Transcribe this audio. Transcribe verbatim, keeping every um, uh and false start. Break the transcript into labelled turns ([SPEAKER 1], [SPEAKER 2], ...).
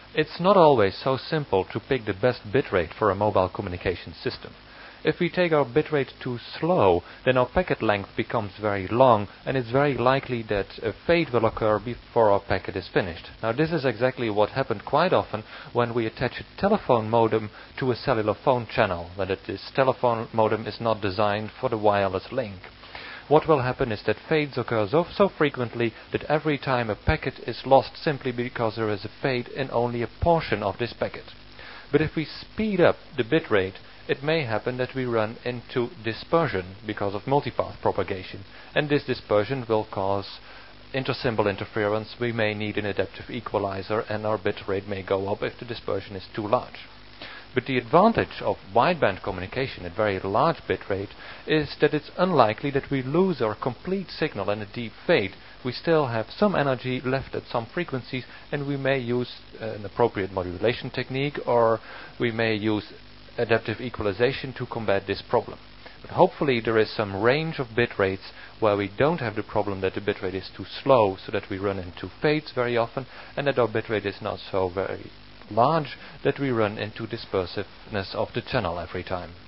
[SPEAKER 1] It's not always so simple to pick the best bitrate for a mobile communication system. If we take our bitrate too slow, then our packet length becomes very long, and it's very likely that a fade will occur before our packet is finished. Now, this is exactly what happened quite often when we attach a telephone modem to a cellular phone channel, that this telephone modem is not designed for the wireless link. What will happen is that fades occur so, so frequently that every time a packet is lost simply because there is a fade in only a portion of this packet. But if we speed up the bitrate, it may happen that we run into dispersion because of multipath propagation, and this dispersion will cause intersymbol interference. We may need an adaptive equalizer, and our bitrate may go up if the dispersion is too large. But the advantage of wideband communication at very large bitrate is that it's unlikely that we lose our complete signal in a deep fade. We still have some energy left at some frequencies, and we may use uh, an appropriate modulation technique, or we may use adaptive equalization to combat this problem. But hopefully there is some range of bit rates where we don't have the problem that the bitrate is too slow, so that we run into fades very often, and that our bitrate is not so very large that we run into dispersiveness of the channel every time.